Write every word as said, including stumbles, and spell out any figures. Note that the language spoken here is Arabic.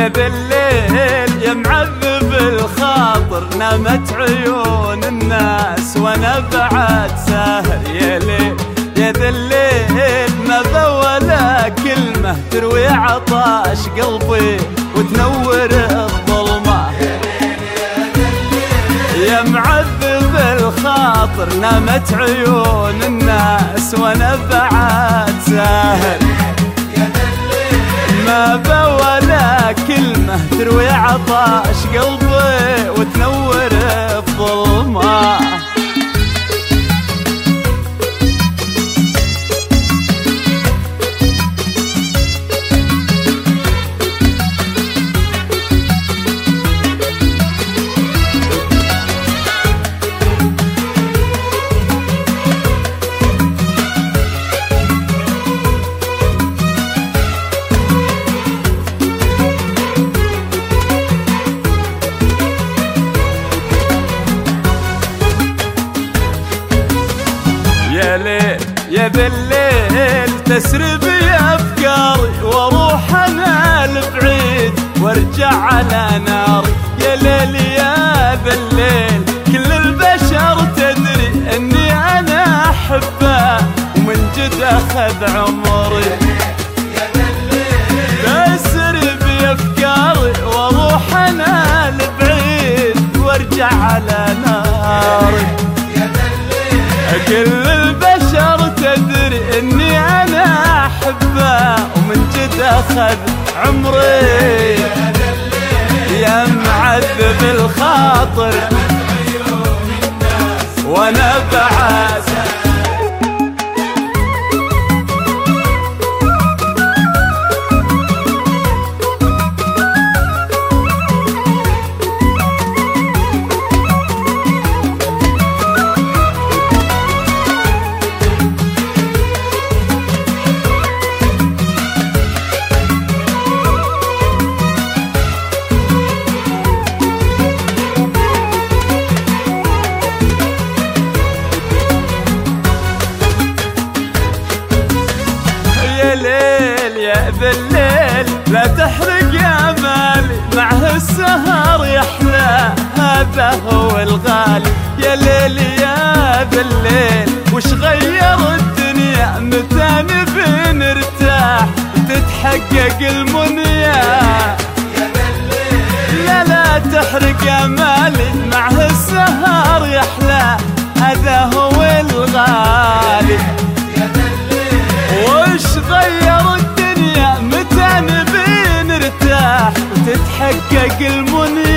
ذا الليل يا معذب الخاطر، نامت عيون الناس وانا بعد ساهر. يا ليل يا ذا الليل ما بولا كلمة تروي عطاش قلبي وتنور الظلمة. يا معذب الخاطر نامت عيون الناس وانا بعد ساهر. ما بولا كلمة تروي عطاش قلبي وتنور الظلمة. يا ليل يا ذا الليل تسري بي أفكاري واروح انا لبعيد وارجع على ناري. يا ليل يا ذا الليل كل البشر تدري اني انا احبه ومن جد اخذ عمري. تسري بي أفكاري واروح انا لبعيد وارجع على ناري. كل البشر تدري اني انا احبه ومن جد اخذ عمري. يا معذب الخاطر وانا بعد يا ذا الليل لا تحرق يا مالي معه السهر يحلى هذا هو الغالي. يا ليل يا ذا الليل وش غير الدنيا متى نبي نرتاح وتتحقق المنية. لا لا تحرق يا مالي معه السهر يحلى هذا هو الغالي. وش غير الدنيا متى نبي نرتاح وتتحقق المنية.